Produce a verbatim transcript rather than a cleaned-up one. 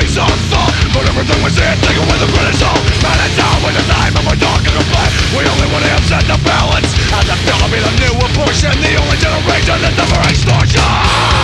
our fault. But everything was it, take away the credit all. Man and down with the time of our dark and complain. We only want to upset the balance, and the feel to be the new abortion, the only generation that's ever extortion.